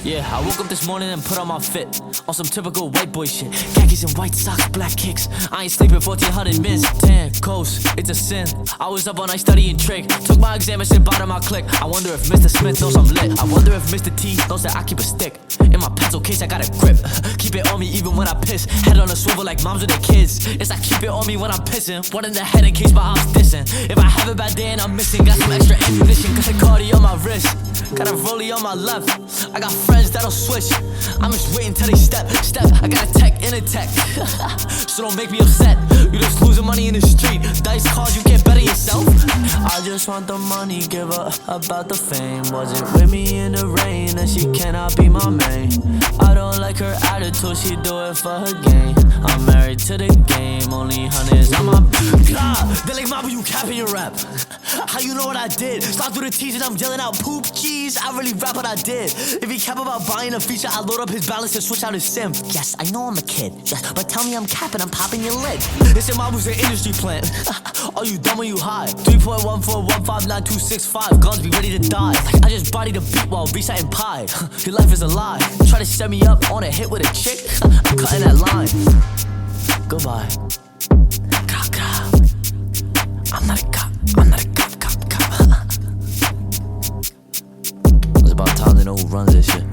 Yeah, I woke up this morning and put on my fit. On some typical white boy shit. Khakis and white socks, black kicks. I ain't sleeping 1400 minutes. Damn, coast, it's a sin. I was up all night studying trick. Took my exam and shit bottom my click. I wonder if Mr. Smith knows I'm lit. I wonder if Mr. T knows that I keep a stick. In my pencil case, I got a grip. Keep it on me even when I piss. Head on a swivel like moms with their kids. It's I keep it on me when I'm pissing. One in the head in case my arm's dissing. If I have a bad day and I'm missing, got some extra ammunition. Got a cardi on my wrist. Got a rollie on my left. I got friends that'll switch. I'm just waiting till they step. I got a tech in a tech. So don't make me upset. You just losing money in the street. Dice cards, you can't bet on yourself. I just want the money, give her about the fame. Wasn't with me in the rain, and she cannot be my main. I don't like her attitude, she do it for her game. I'm married to the game, only hundreds on my God, they like Mama, you capping your rap. How you know what I did? Slide through the T's and I'm yelling out poop cheese. I really rap what I did. If he cap about buying a feature, I load up his balance and switch out his sim. Yes, I know I'm a kid. Yes, but tell me I'm capping, I'm popping your lid. This your mom was an industry plant. Are you dumb or you high? 3.14159265. Guns be ready to die. I just bodied a beat while reciting pie. Your life is a lie. Try to set me up on a hit with a chick. I'm cutting that line. Goodbye. I'm not a cop. I'm not a cop. It's about time to know who runs this shit.